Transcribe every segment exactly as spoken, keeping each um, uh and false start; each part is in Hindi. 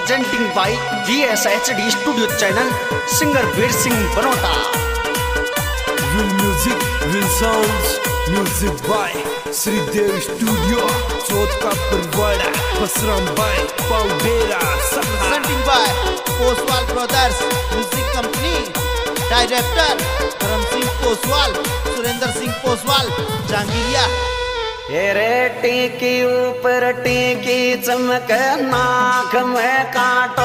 Presenting by G S H D studio channel singer Veer Singh Banota. Will music will sounds music by Shridev studio चौथ का परवाड़ा बसराम बाय पाउडेरा presenting by Poswal brothers music company. Director Dharm Singh Poswal, Surendra Singh Poswal, जहांगीरिया। हेरे टीकी ऊपर टीकी चमक नाक में काटो,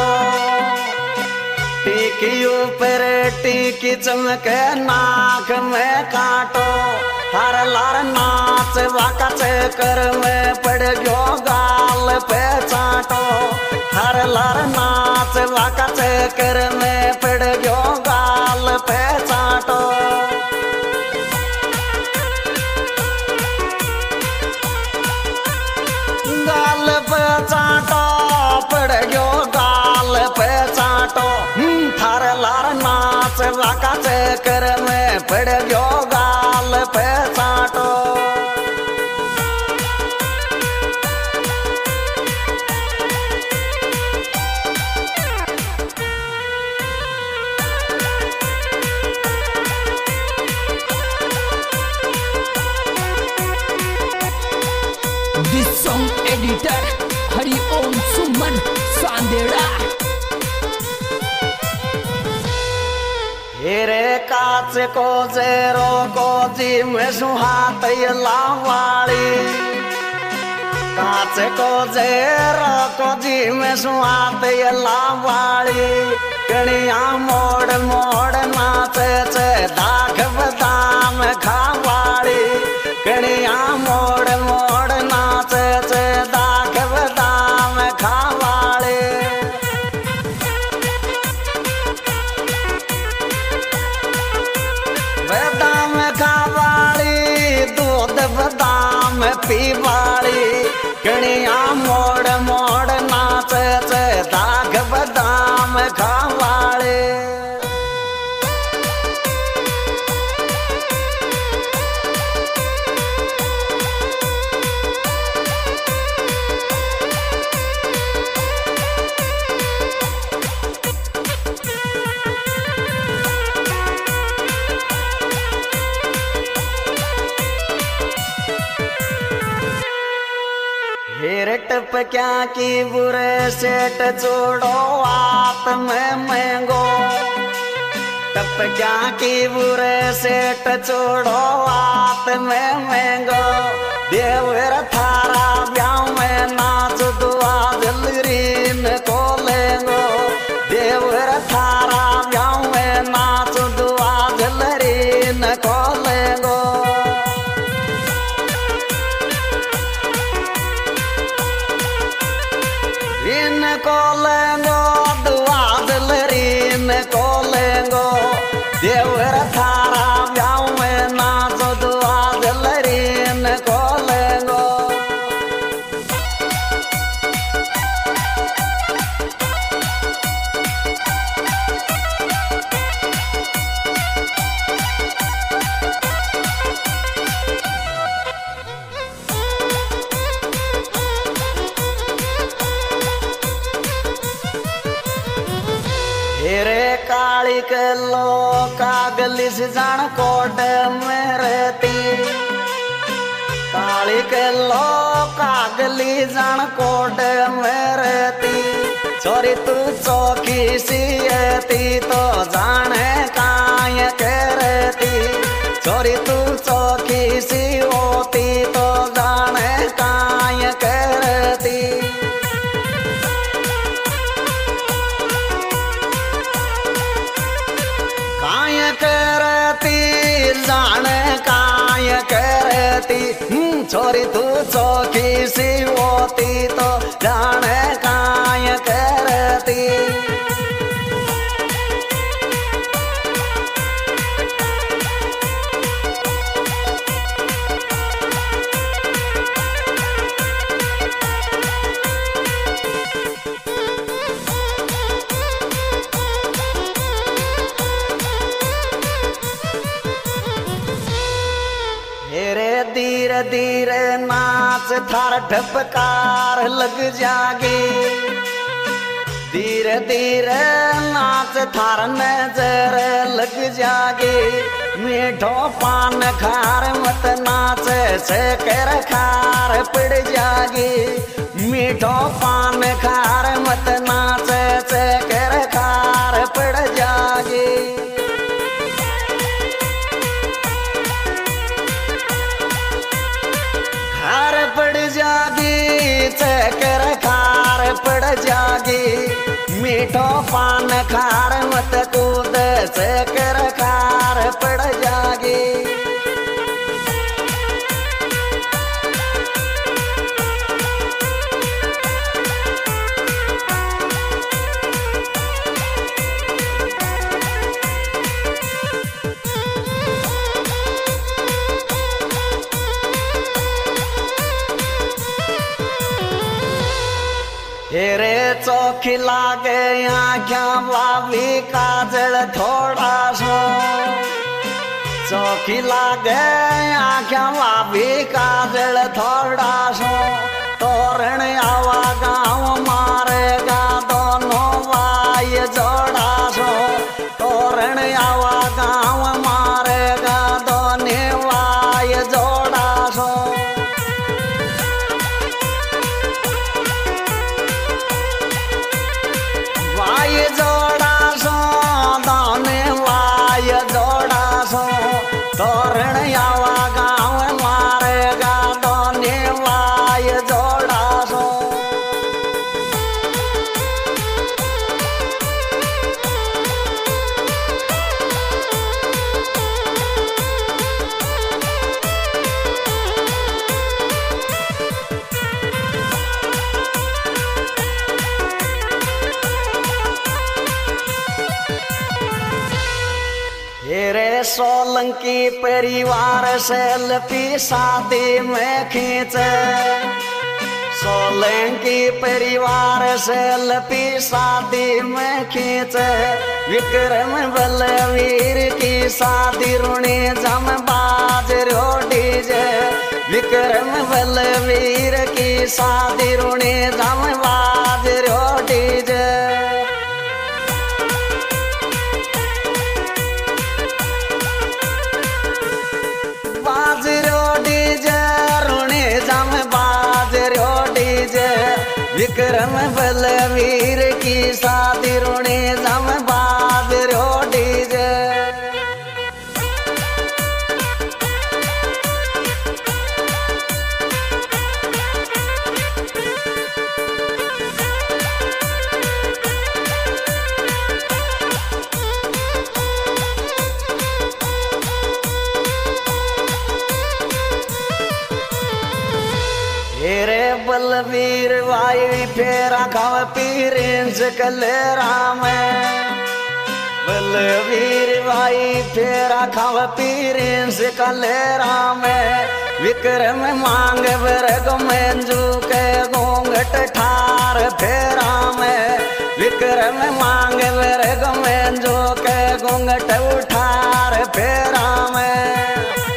टीकी ऊपर टीकी चमक नाक में काटो। हर लार नाच वाका चक्कर में पड़ गयो गाल पे चाटो। हर लार नाच वाका चक्कर में पड़ गयो गाल पे चाटो। गाल पे चाटो पड़ गयो गाल पे चाटो। थार लार नाच वाका चक्कर में पड़ गयो गाल पे चाटो। This song editor Hari Om Suman Sandera। हेरे काच को जेरो को जी में सुहात लावाली, काच को जेरो को जी में सुहात लावाली। कणिया मोड़ मोड़ नाचे चे दाख बदाम खावाली। कणिया मोड़ मोड़ नाचे चे दाख बदाम खावाली। बदाम खावाली दूध बदाम पीवाली। कणिया मोड़ मोड़ नाचे चे दाग बदाम खावाली। हेरे टपक्या की बुरे सेठ जोड़ो आप में महंगो। टपक्या की बुरे सेठ जोड़ो आप में महंगो। देवर थारा ब्याह में नाच दुआ जलरीन को लेंगो। देवर थारा ब्याह में नाच दुआ जलरीन को लेंगो। को लेंगो दुआ दिलरीन को लेंगो। देवर थारा ब्याह में नाच दुआ दिलरीन को लेंगो। हेरे काली के लो कागली से जान कोट में रहती। काली के लो कागली जान कोट में रहती। छोरी तू चौकी सी थी तो जाने काय के रहती। छोरी तू चौकी सी होती तो जाने काय के रहती। काय करती जाने काय करती। छोरी तू चौकी सी होती तो जाने काय करती। धीरे धीरे नाच थार ढपकार लग जागे। धीरे धीरे नाच थार नजर लग जागे मीठो पान खार मत नाच चकर खार पड़ जागे मीठो पान खार मत नाच चकर खार पड़ जागे खार पड़ जागी चकर खार पड़ जागी मीठो पान खार मत कूद चकर खार पड़ जागी हेरे चौखी लागे आँख्या बाबी काजल थोड़ा सो चौखी लागे आँख्या बाबी काजल थोड़ा सो तोरण आवा गाँव मारेगा दोनों वाय जोड़ा सो तोरण आवा गाँव मारेगा दोनों वाय जोड़ा सो वाय जोड़ा सो दाने वाय जोड़ा सो तोरण आवा गाँव मारेगा दोने वाय जोड़ा सो हेरे सोलंकी परिवार से लपी शादी में खींचे सोलंकी परिवार से लपी शादी में खींचे विक्रम बलवीर की शादी रुणी जम बाज रोडी जे विक्रम बलवीर की शादी रुणी जम बाज रोडी जे बाजरो डीजे रुणी जम बाजरो डीजे विक्रम बलवीर की शादी रुणी जम बाजरो डीजे हेरे बलवीर वाई फेरा खाव पीरेंस कलेरा में बलवीर वाई फेरा खाव पीरेंस कलेरा में विक्रम मांग वर्ग में जू के घूंघट ठार फेरा में विक्रम मांग वर्ग में जू के घूंघट उठार फेरा में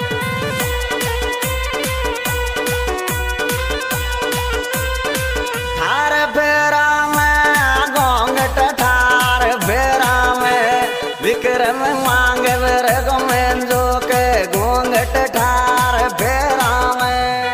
फेरा में घोंघट ठार फेरा में विक्रम मांग वर्ग में जो के घोंघट ठार फेरा में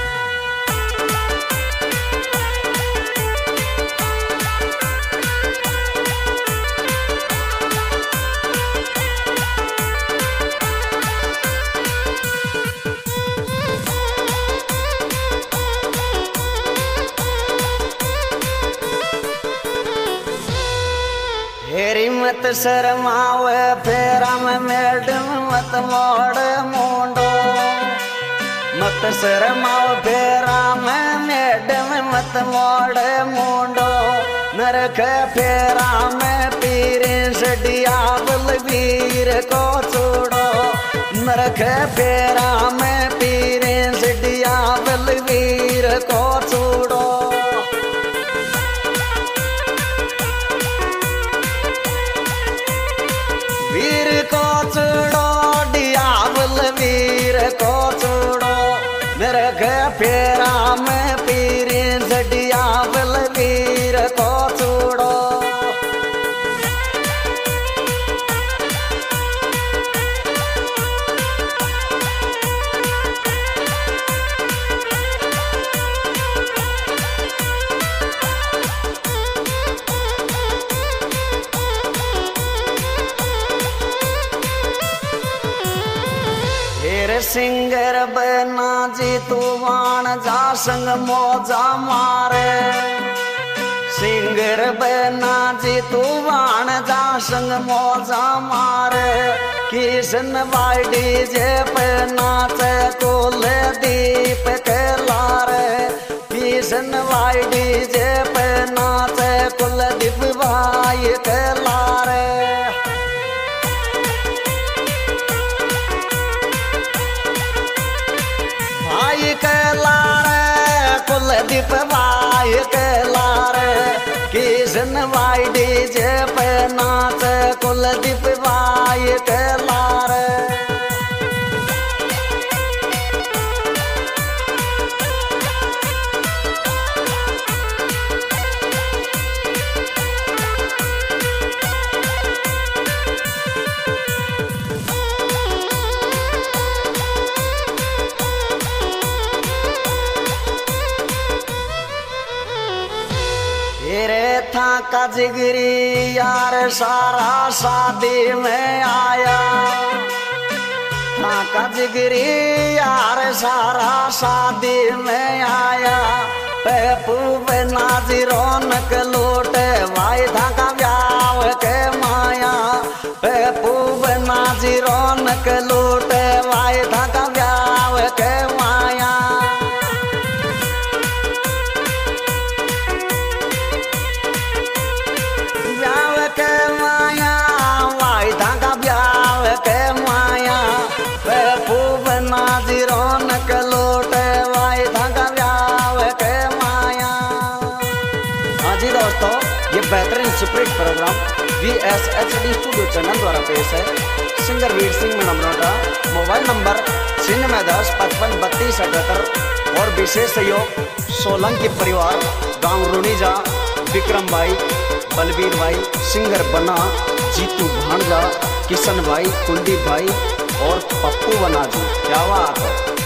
हेरी मत शर्मावे फेरा में मैडम मत मोड़ मुंडो मत शर्माओ फेरा में मैडम मत मोड़ मुंडो नरक फेरा में पीरे सडिया बलवीर को छोड़ो नरक फेरा में पीरे सडिया बलवीर को छोड़ो वीर को छोड़ो डियावल वीर को छोड़ो नरक फेरा में पीरे सडियावल वीर को छोड़ो सिंगर बना जी तू वाण जा संग मौजा मारे सिंगर बना जी तू वाण जा संग मौजा मारे किशन वाइडी जे पे नाचे कुल दीप के लारे किशन वाइडी जे पे नाचे कुल दीप भाई के लारे भाई के लारे कुलदीप भाई के लारे किशन वाइडी जे पे नाच कुलदीप भाई के लारे तेरे था का जिगरी यार सारा शादी में आया था का जिगरी यार सारा शादी में आया पेपू बिना जी रौनक लूटे भाई था का ब्याह के माया पेपू बिना जी रौनक लूटे भाई था का ब्याह के माया के माया वाई धागा ब्याह के माया पेपू बना जी रौनक लूटे वाई धागा ब्याह के माया। हाँ जी दोस्तों, ये बेहतरीन superhit program V S H D studio channel द्वारा पेश है। Singer Veer Singh Manmarota, mobile number छिन्नवे दस पचपन बत्तीस अठहत्तर और विशेष सहयोग सोलंकी परिवार गाँव रुनीजा, विक्रम भाई, बलवीर भाई, सिंगर बना, जीतू भांजा, किशन भाई, कुलदीप भाई और पप्पू बना जी। क्या बात है।